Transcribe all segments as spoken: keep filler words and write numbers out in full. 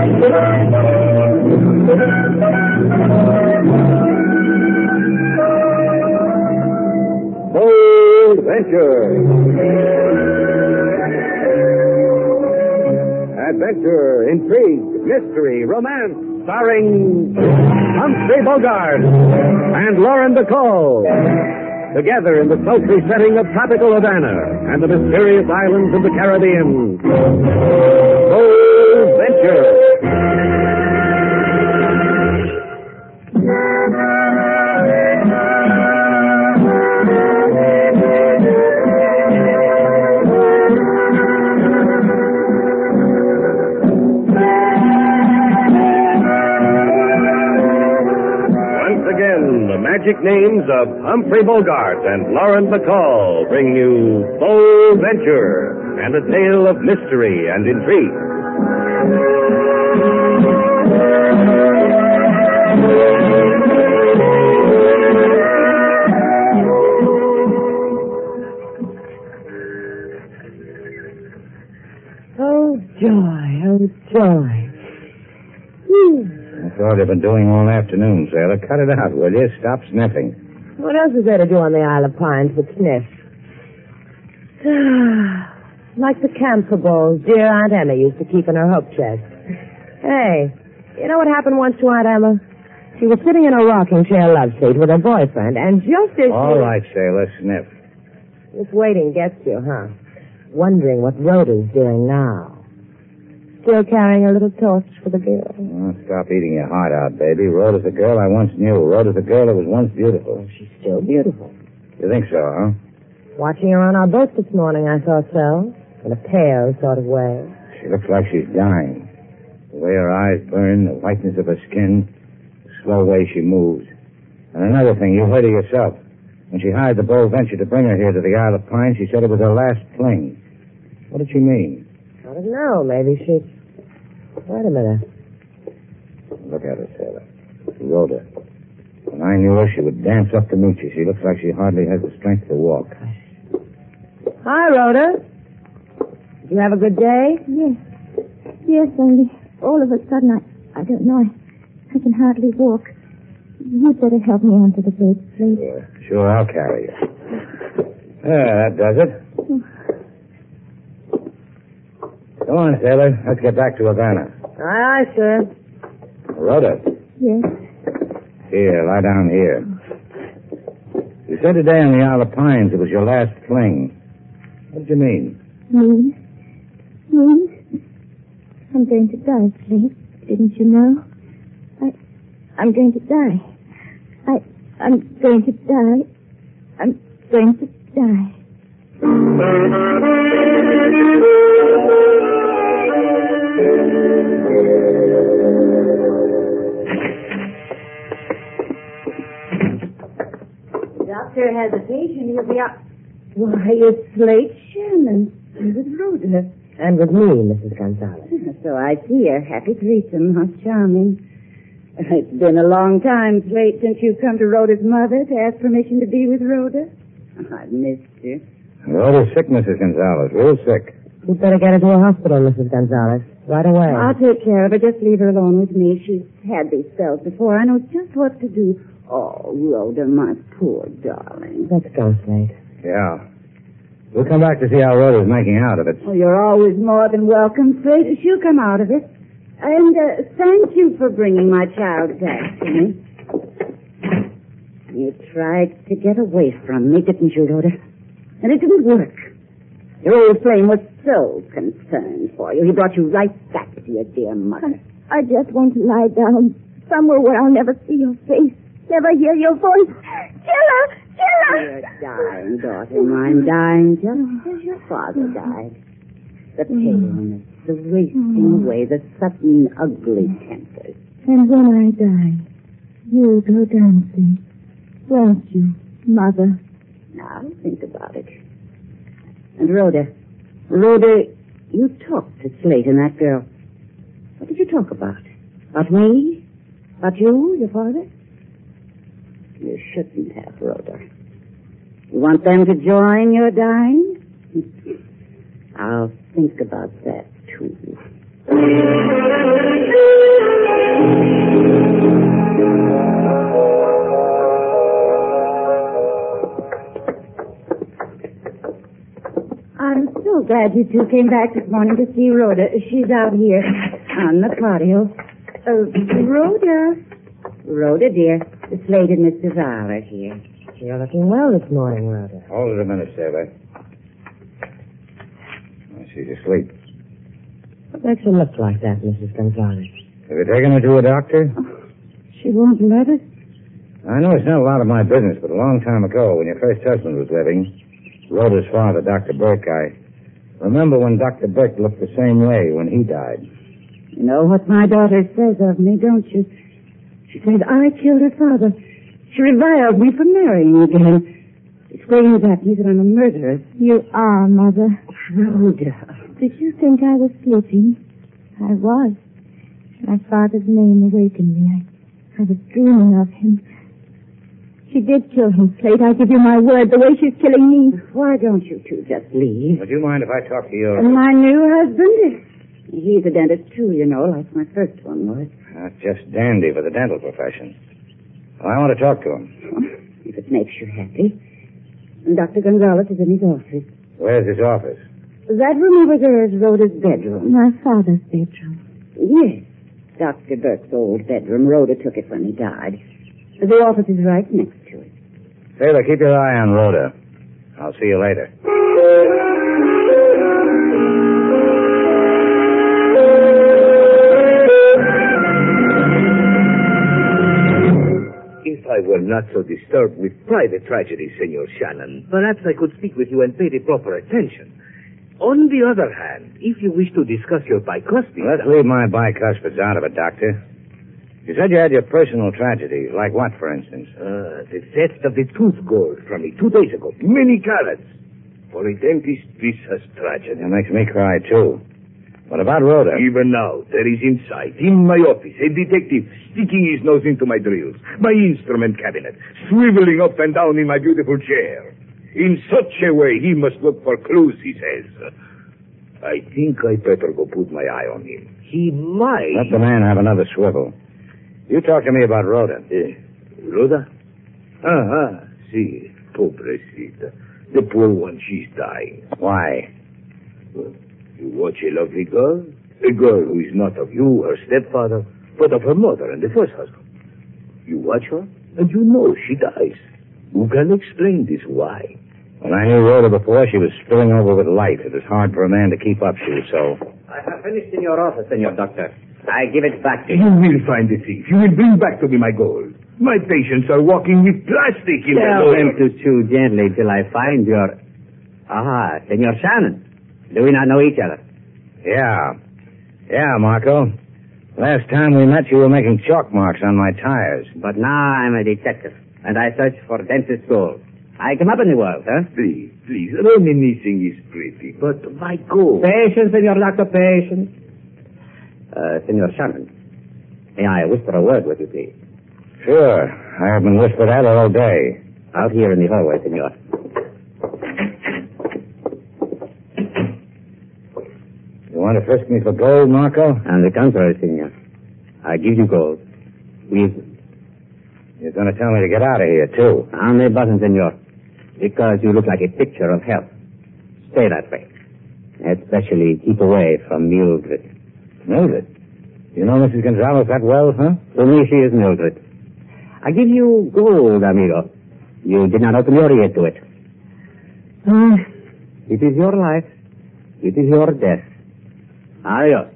Bold Venture. Adventure, intrigue, mystery, romance, starring Humphrey Bogart and Lauren Bacall. Together in the sultry setting of tropical Havana and the mysterious islands of the Caribbean. Bold Venture. Magic names of Humphrey Bogart and Lauren Bacall bring you Bold Venture and a tale of mystery and intrigue. Oh, joy, oh, joy. Whew. That's all you've been doing all afternoon, Sailor. Cut it out, will you? Stop sniffing. What else is there to do on the Isle of Pines but sniff? Like the camphor bowls dear Aunt Emma used to keep in her hope chest. Hey, you know what happened once to Aunt Emma? She was sitting in a rocking chair love seat with her boyfriend, and just as All she... right, Sailor, sniff. This waiting gets you, huh? Wondering what Rhoda's doing now. Still carrying a little torch for the girl. Oh, stop eating your heart out, baby. Rhoda's the girl I once knew. Rhoda's the girl that was once beautiful. Well, she's still beautiful. You think so, huh? Watching her on our boat this morning, I thought so. In a pale sort of way. She looks like she's dying. The way her eyes burn, the whiteness of her skin, the slow way she moves. And another thing, you heard her yourself. When she hired the Bold Venture to bring her here to the Isle of Pine, she said it was her last fling. What did she mean? I don't know. Maybe she... Wait a minute. Look at her, Sailor. Rhoda. When I knew her, she would dance up to meet you. She looks like she hardly has the strength to walk. Hi, Rhoda. Did you have a good day? Yes. Yes, only all of a sudden, I, I don't know, I, I can hardly walk. You'd better help me onto the boat, please. Sure, sure, I'll carry you. Yeah, that does it. Come on, Sailor. Let's get back to Havana. Aye, aye, sir. Rhoda. Yes. Here, lie down here. You said today on the Isle of Pines it was your last fling. What did you mean? Mean? Mean? I'm going to die, Slate. Didn't you know? I, I'm going to die. I, I'm going to die. I'm going to die. The doctor has a patient. He'll be out. Why, it's Slate Sherman. With Rhoda. And with me, Missus Gonzalez. So I see her. Happy threesome. How charming. It's been a long time, Slate, since you've come to Rhoda's mother to ask permission to be with Rhoda. I've missed you. Rhoda's sick, Missus Gonzalez. Real sick. You'd better get her to a hospital, Missus Gonzalez. Right away. I'll take care of her. Just leave her alone with me. She's had these spells before. I know just what to do. Oh, Rhoda, my poor darling. Let's go, Slate. Yeah. We'll come back to see how Rhoda's making out of it. Well, you're always more than welcome, Slate. She'll come out of it. And uh, thank you for bringing my child back to me. You tried to get away from me, didn't you, Rhoda? And it didn't work. Your old flame was so concerned for you. He brought you right back to your dear mother. I, I just want to lie down somewhere where I'll never see your face, never hear your voice. Killer! Killer! You're dying, daughter mine, dying just as your father died. The paleness, the wasting away, the sudden ugly tempers. And when I die, you'll go dancing, won't you, Mother? Now, think about it. And Rhoda, Rhoda, you talked to Slate and that girl. What did you talk about? About me? About you, your father? You shouldn't have, Rhoda. You want them to join your dying? I'll think about that, too. glad you two came back this morning to see Rhoda. She's out here on the patio. Uh, Rhoda. Rhoda, dear. The Slade and Mister Zal are here. You're looking well this morning, Rhoda. Hold it a minute, Sailor. She's asleep. What makes her look like that, Missus Gonzalez? Have you taken her to a doctor? Oh, she won't let us. I know it's not a lot of my business, but a long time ago, when your first husband was living, Rhoda's father, Doctor Burke, I remember when Doctor Burke looked the same way when he died. You know what my daughter says of me, don't you? She says I killed her father. She reviled me for marrying again. Explaining that me that I'm a murderer. You are, Mother. Rhoda. Did you think I was sleeping? I was. My father's name awakened me. I, I was dreaming of him. She did kill him, Slate. I give you my word, the way she's killing me. Why don't you two just leave? Would you mind if I talk to your... And my new husband? He's a dentist, too, you know, like my first one was. That's just dandy for the dental profession. Well, I want to talk to him. Oh, if it makes you happy. And Doctor Gonzalez is in his office. Where's his office? That room over there is Rhoda's bedroom. My father's bedroom. Yes. Doctor Burke's old bedroom. Rhoda took it when he died. The office is right next to it. Sailor, keep your eye on Rhoda. I'll see you later. If I were not so disturbed with private tragedy, Senor Shannon, perhaps I could speak with you and pay the proper attention. On the other hand, if you wish to discuss your bicuspids... Let's leave my bicuspids out of it, Doctor. You said you had your personal tragedies. Like what, for instance? Uh, the theft of the tooth gold from me two days ago. Many carats. For a dentist, this has tragedy. It makes me cry, too. What about Rhoda? Even now, there is inside, in my office, a detective sticking his nose into my drills, my instrument cabinet, swiveling up and down in my beautiful chair. In such a way, he must look for clues, he says. I think I better go put my eye on him. He might... Let the man have another swivel. You talk to me about Rhoda. Eh, Rhoda? Ah, ah, see, pobrecita. The poor one, she's dying. Why? Well, you watch a lovely girl, a girl who is not of you, her stepfather, but of her mother and the first husband. You watch her, and you know she dies. Who can explain this? Why? When I knew Rhoda before, she was spilling over with life. It was hard for a man to keep up. She was so... I have finished in your office, Senor Doctor. I give it back to you. You will find the thief. You will bring back to me my gold. My patients are walking with plastic in their Tell him nose. to chew gently till I find your... Ah, Senor Shannon. Do we not know each other? Yeah. Yeah, Marco. Last time we met, you were making chalk marks on my tires. But now I'm a detective, and I search for dentist gold. I come up in the world, huh? Please, please, reminiscing is pretty, but my gold... Patience, Senor Doctor, patience. Uh, Senor Shannon, may I whisper a word with you, please? Sure. I have been whispered at all day. Out here in the hallway, Senor. You want to frisk me for gold, Marco? On the contrary, Senor. I give you gold. Please. You're going to tell me to get out of here, too. On the button, Senor. Because you look like a picture of health. Stay that way. Especially keep away from Mildred. Mildred? You know Missus Gonzalez that well, huh? To me, she is Mildred. I give you gold, amigo. You did not open your ear to it. Ah, it is your life. It is your death. Adios.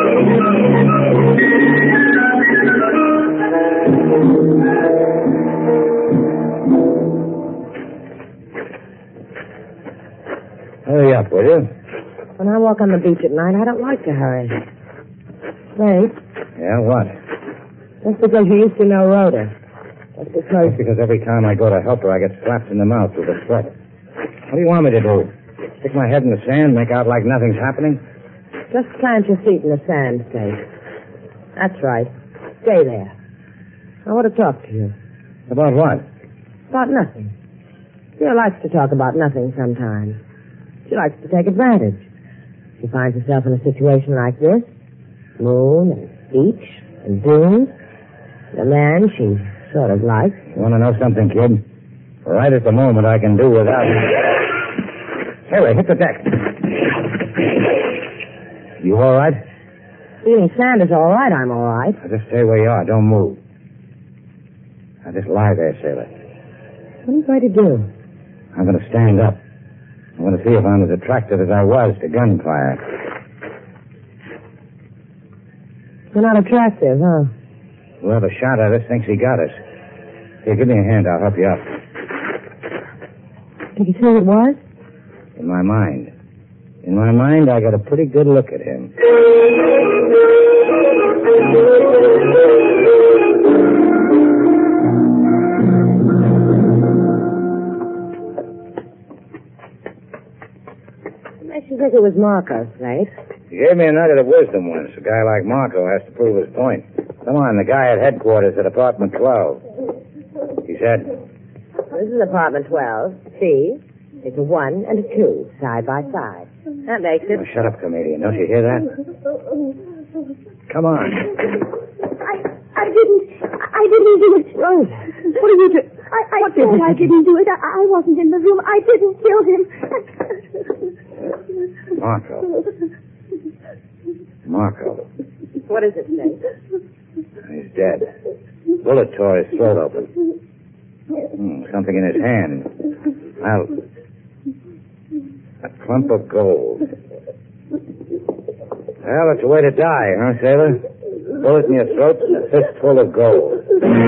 Hurry up, will you? When I walk on the beach at night, I don't like to hurry. Wait, Yeah, what? just because you used to know Rhoda. Just because... That's because every time I go to help her, I get slapped in the mouth with a threat. What do you want me to do? Stick my head in the sand, make out like nothing's happening? Just plant your feet in the sand, Slate. That's right. Stay there. I want to talk to you. About what? About nothing. She likes to talk about nothing sometimes. She likes to take advantage. She finds herself in a situation like this. Moon and beach and dunes. The man she sort of likes. You want to know something, kid? Right at the moment, I can do without... Harry, hit the deck. You all right? Feeling Sanders all right, I'm all right. Now just stay where you are. Don't move. Now just lie there, sailor. What are you going to do? I'm going to stand up. I'm going to see if I'm as attractive as I was to gunfire. You're not attractive, huh? Whoever shot at us thinks he got us. Here, give me a hand. I'll help you up. Did you see who it was? In my mind. In my mind, I got a pretty good look at him. What makes you think it was Marco, Slate? He gave me a nugget of wisdom once. A guy like Marco has to prove his point. Come on, the guy at headquarters at apartment twelve. He said, This is apartment twelve. See? It's a one and a two, side by side. That makes it. oh, shut up, comedian. Don't you hear that? Come on. I, I didn't, I didn't do it. Rosa, what did you do? I, I thought I didn't do it. I, I wasn't in the room. I didn't kill him. Marco. Marco. What is it, Slate? He's dead. Bullet tore his throat open. Hmm, something in his hand. I'll... A clump of gold. Well, it's a way to die, huh, sailor? Bullet in your throat and a fistful of gold.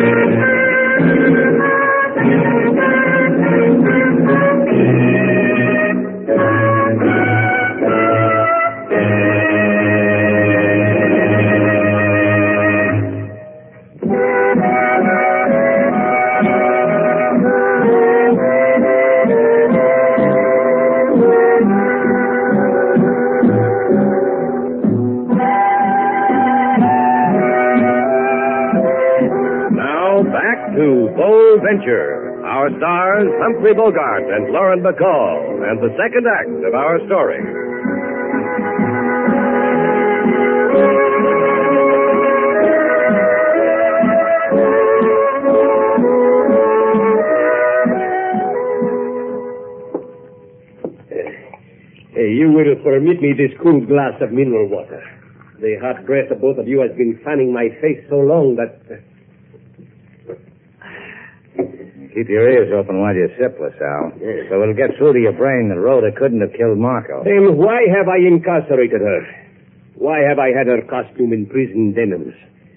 Venture. Our stars, Humphrey Bogart and Lauren Bacall, and the second act of our story. Hey, you will permit me this cool glass of mineral water. The hot breath of both of you has been fanning my face so long that... Keep your ears open while you sip, LaSalle. Yes. So it'll get through to your brain that Rhoda couldn't have killed Marco. Then why have I incarcerated her? Why have I had her costume in prison denims?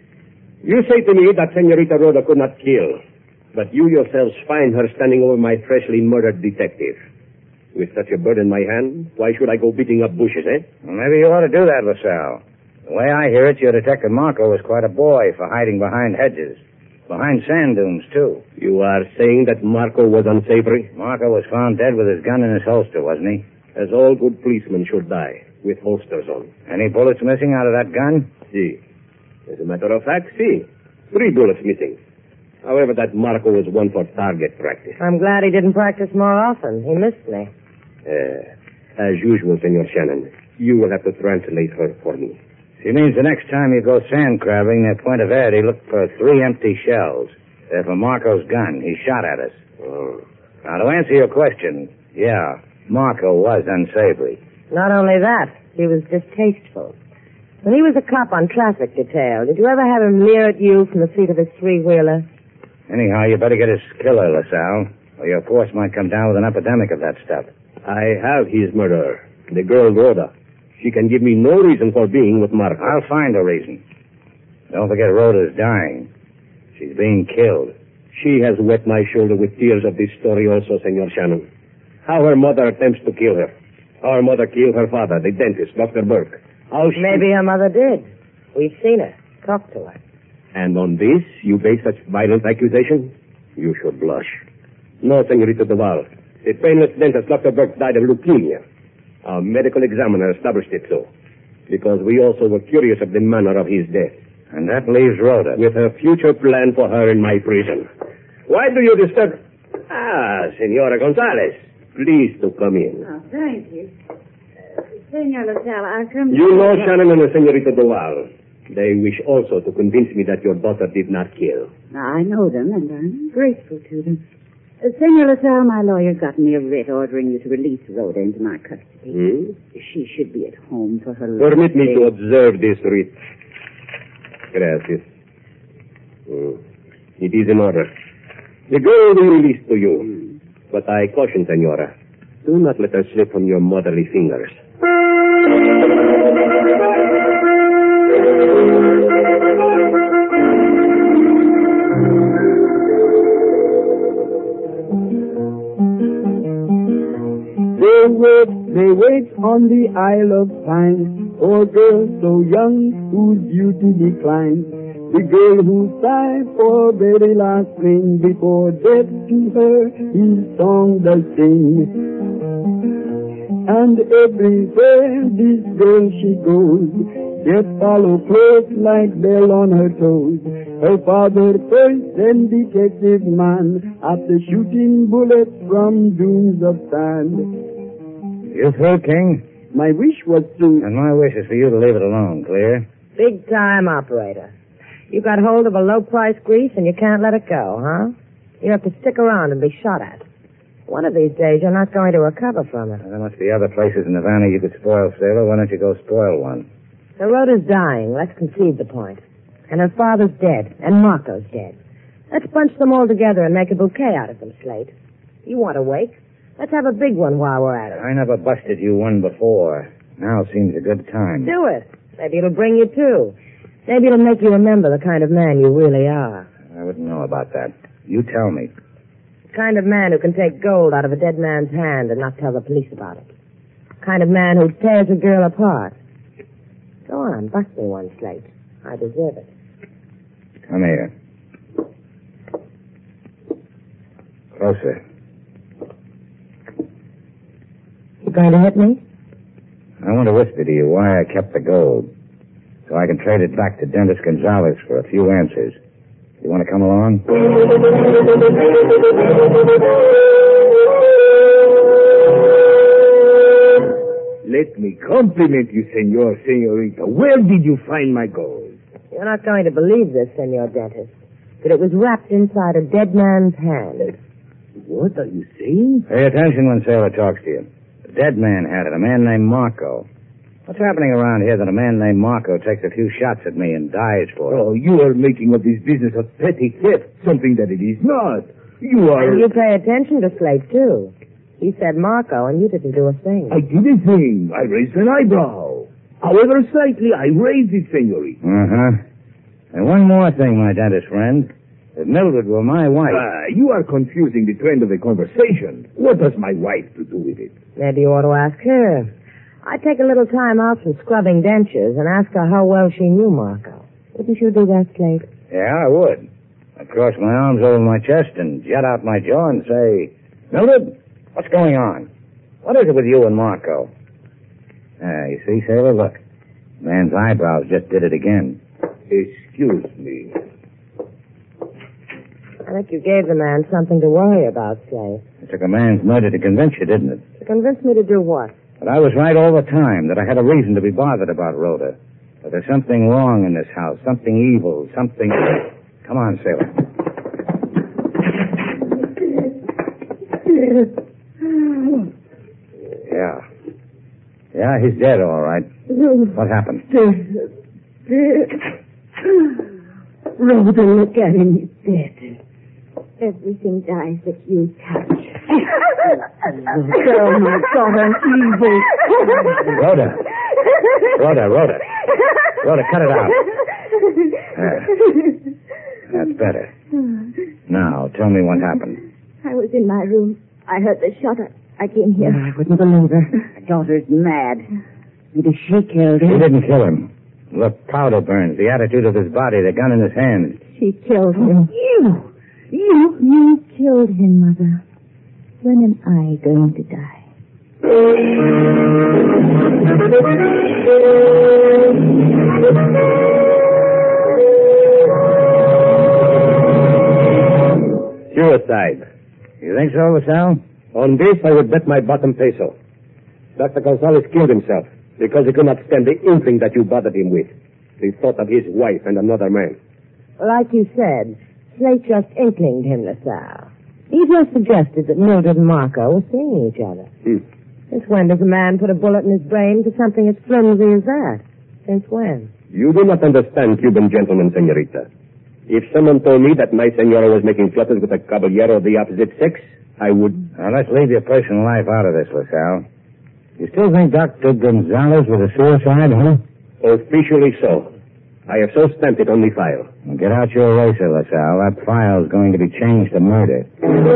You say to me that Senorita Rhoda could not kill, but you yourselves find her standing over my freshly murdered detective. With such a bird in my hand, why should I go beating up bushes, eh? Well, maybe you ought to do that, LaSalle. The way I hear it, your detective Marco was quite a boy for hiding behind hedges. Behind sand dunes, too. You are saying that Marco was unsavory? Marco was found dead with his gun in his holster, wasn't he? As all good policemen should die, with holsters on. Any bullets missing out of that gun? See. As a matter of fact, see. Three bullets missing. However, that Marco was one for target practice. I'm glad he didn't practice more often. He missed me. Uh, as usual, Senor Shannon, you will have to translate her for me. She means the next time you go sand crabbing near Puente Verde, look for three empty shells. They're from Marco's gun. He shot at us. Oh. Now, to answer your question, yeah, Marco was unsavory. Not only that, he was distasteful. When he was a cop on traffic detail, did you ever have him leer at you from the seat of his three-wheeler? Anyhow, you better get his killer, LaSalle, or your force might come down with an epidemic of that stuff. I have his murderer, the girl Rhoda. She can give me no reason for being with Marco. I'll find a reason. Don't forget Rhoda's dying. She's being killed. She has wet my shoulder with tears of this story also, Senor Shannon. How her mother attempts to kill her. How her mother killed her father, the dentist, Doctor Burke. How she... Maybe her mother did. We've seen her. Talked to her. And on this, you base such violent accusation? You should blush. No, Senorita Duval. The painless dentist, Doctor Burke, died of leukemia. Our medical examiner established it so, because we also were curious of the manner of his death. And that leaves Rhoda. With a future plan for her in my prison. Why do you disturb... Ah, Senora Gonzalez. Please to come in. Oh, thank you. Uh, Senor LaSalle, I'll come... You know Shannon and the Senorita Duval. They wish also to convince me that your daughter did not kill. I know them, and I'm grateful to them. Uh, Senor LaSalle, my lawyer got me a writ ordering you to release Rhoda into my custody. Hmm? She should be at home for her Permit last me day. to observe this writ. Gracias. Hmm. It is in order. The girl will be released to you. But I caution, Senora, do not let her slip from your motherly fingers. They wait, they wait on the Isle of Pine for a girl so young whose beauty declines. The girl who sighed for very last thing before death to her his song does sing. And everywhere this girl she goes, yet follow close like bell on her toes. Her father first, then detective man, after shooting bullets from dunes of sand. You through, King? My wish was to... And my wish is for you to leave it alone, clear? Big time operator. You got hold of a low-priced grease and you can't let it go, huh? You have to stick around and be shot at. One of these days you're not going to recover from it. Well, there must be other places in Havana you could spoil, Sailor. Why don't you go spoil one? The Rhoda's dying. Let's concede the point. And her father's dead. And Marco's dead. Let's bunch them all together and make a bouquet out of them, Slate. You want a wake? Let's have a big one while we're at it. I never busted you one before. Now seems a good time. Do it. Maybe it'll bring you to. Maybe it'll make you remember the kind of man you really are. I wouldn't know about that. You tell me. The kind of man who can take gold out of a dead man's hand and not tell the police about it. The kind of man who tears a girl apart. Go on, bust me one, Slate. I deserve it. Come here. Closer. You going to hit me? I want to whisper to you why I kept the gold. So I can trade it back to Dennis Gonzalez for a few answers. You want to come along? Let me compliment you, senor, senorita. Where did you find my gold? You're not going to believe this, Senor Dentist, but it was wrapped inside a dead man's hand. What are you saying? Pay attention when Sailor talks to you. The dead man had it, a man named Marco. What's happening around here that a man named Marco takes a few shots at me and dies for it? Oh, you are making of this business of petty theft something that it is not. You are... And you pay attention to Slate, too. He said Marco, and you didn't do a thing. I did a thing. I raised an eyebrow. However slightly, I raised it, senorita. Uh-huh. And one more thing, my dentist friend. If Mildred were my wife... Ah, you are confusing the trend of the conversation. What has my wife to do with it? Maybe you ought to ask her. I'd take a little time out from scrubbing dentures and ask her how well she knew Marco. Wouldn't you do that, Slate? Yeah, I would. I'd cross my arms over my chest and jut out my jaw and say, Mildred, what's going on? What is it with you and Marco? Ah, you see, Sailor, look. Man's eyebrows just did it again. Excuse me. I think you gave the man something to worry about, Slate. It took a man's murder to convince you, didn't it? To convince me to do what? But I was right all the time, that I had a reason to be bothered about Rhoda. That there's something wrong in this house, something evil, something... Come on, Sailor. Yeah. Yeah, he's dead, all right. What happened? Rhoda, look at him. He's dead. Everything dies that you touch. Oh, my God, I'm evil. Rhoda. Rhoda, Rhoda. Rhoda, cut it out. There. That's better. Now, tell me what happened. I was in my room. I heard the shot. I, I came here. I wouldn't believe her. My daughter's mad. Maybe she killed She him. didn't kill him. Look, powder burns, the attitude of his body, the gun in his hand. She killed him. You! You! You killed him, Mother. When am I going to die? Suicide. You think so, LaSalle? On this, I would bet my bottom peso. Doctor Gonzalez killed himself because he could not stand the inkling that you bothered him with. The thought of his wife and another man. Like you said, Slate just inklinged him, LaSalle. He just suggested that Mildred and Marco were seeing each other. Hmm. Since when does a man put a bullet in his brain for something as flimsy as that? Since when? You do not understand Cuban gentlemen, senorita. If someone told me that my senora was making flutters with a caballero of the opposite sex, I would... Now, let's leave your personal life out of this, LaSalle. You still think Doctor Gonzalez was a suicide, huh? Officially so. I have so stamped it on the file. Well, get out your eraser, LaSalle. That file's going to be changed to murder.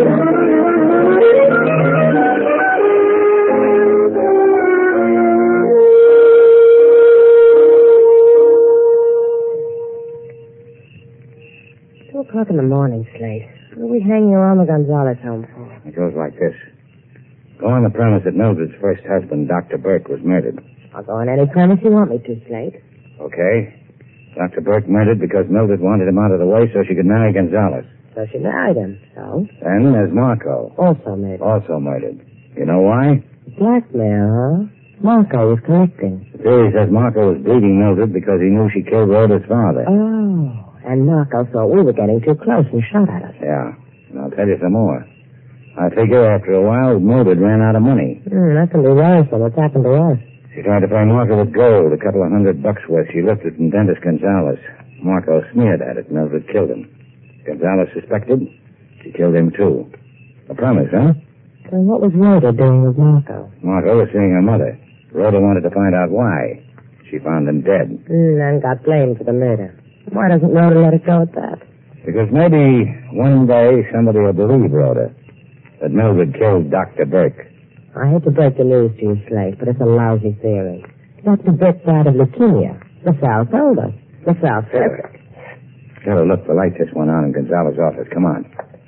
Two o'clock in the morning, Slate. What are we hanging around the Gonzalez home for? It goes like this. Go on the premise that Mildred's first husband, Doctor Burke, was murdered. I'll go on any premise you want me to, Slate. Okay. Doctor Burke murdered because Mildred wanted him out of the way so she could marry Gonzalez. So she married him, so? Then there's Marco. Also murdered. Also murdered. You know why? Blackmail, huh? Marco was collecting. The theory says Marco was bleeding Mildred because he knew she killed Rhoda's father. Oh. And Marco thought we were getting too close and shot at us. Yeah. And I'll tell you some more. I figure after a while, Mildred ran out of money. Hmm, that can be worse than what's happened to us. She tried to pay Marco with gold, a couple of hundred bucks worth. She lifted from Dennis Gonzalez. Marco sneered at it. Mildred killed him. Gonzalez suspected. She killed him, too. A promise, huh? Then what was Rhoda doing with Marco? Marco was seeing her mother. Rhoda wanted to find out why. She found him dead. Mm, and got blamed for the murder. Why doesn't Rhoda let it go at that? Because maybe one day somebody will believe Rhoda. That Mildred killed Doctor Burke. I hate to break the news to you, Slate, but it's a lousy theory. Doctor Burke died of leukemia. LaSalle told us. LaSalle said it. Better look, the light just went on in Gonzalez's office. Come on.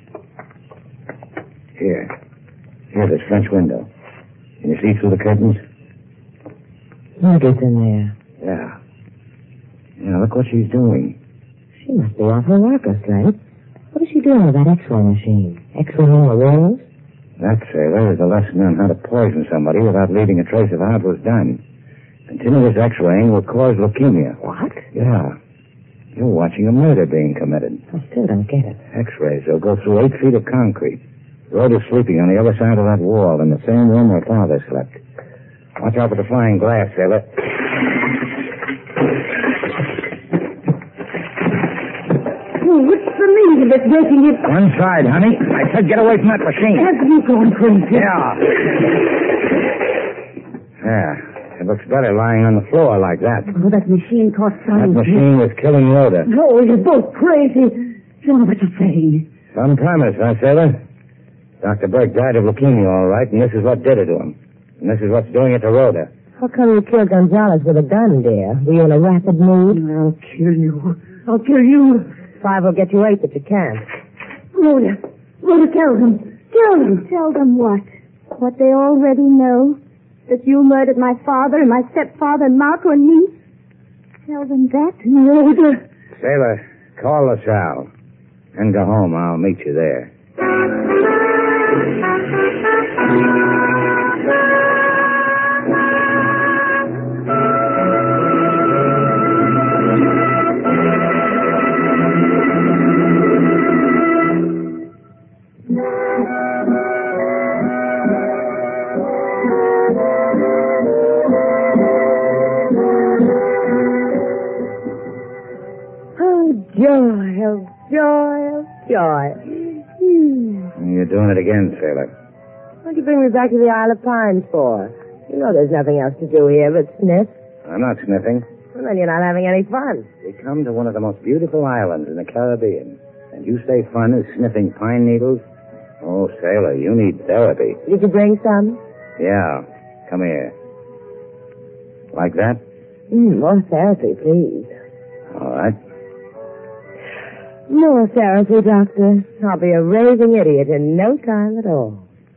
Here. Here, this French window. Can you see through the curtains? Mildred's in there. Yeah. Yeah, look what she's doing. She must be off her rocker, Slate. What is she doing with that X-ray machine? X-raying the walls? That, sailor, is a lesson on how to poison somebody without leaving a trace of how it was done. Continuous X-raying will cause leukemia. What? Yeah. You're watching a murder being committed. I still don't get it. X-rays. They'll go through eight feet of concrete. Rhoda's sleeping on the other side of that wall in the same room her father slept. Watch out for the flying glass, sailor. Oh, what's the meaning of this breaking it? One side, honey. I said get away from that machine. Have you gone crazy? Yeah. Yeah. It looks better lying on the floor like that. Oh, that machine caught That fire. machine was killing Rhoda. Oh, you're both crazy. You don't know what you're saying. Some premise, huh, sailor? Doctor Burke died of leukemia, all right, and this is what did it to him. And this is what's doing it to Rhoda. How come you killed Gonzalez with a gun, dear? Were you in a rapid mood? I'll kill you. I'll kill you. Five will get you eight, but you can't. Rhoda. Rhoda, tell them. Tell them. Tell them what? What they already know? That you murdered my father and my stepfather and Marco and me? Tell them that? Rhoda. Sailor, call LaSalle. And go home. I'll meet you there. Joy, oh, joy, oh, joy. You're doing it again, sailor. What'd you bring me back to the Isle of Pines for? You know there's nothing else to do here but sniff. I'm not sniffing. Well, then you're not having any fun. We come to one of the most beautiful islands in the Caribbean. And you say fun is sniffing pine needles? Oh, sailor, you need therapy. Did you bring some? Yeah. Come here. Like that? Mm, more therapy, please. All right. More therapy, Doctor. I'll be a raving idiot in no time at all.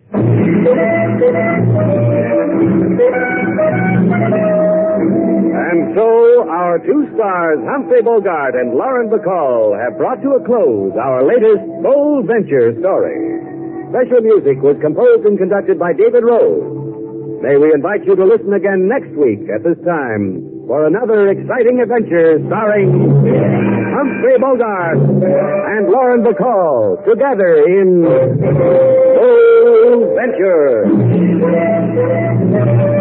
And so, our two stars, Humphrey Bogart and Lauren Bacall, have brought to a close our latest Bold Venture story. Special music was composed and conducted by David Rose. May we invite you to listen again next week at this time for another exciting adventure starring Humphrey Bogart and Lauren Bacall together in Bold Venture.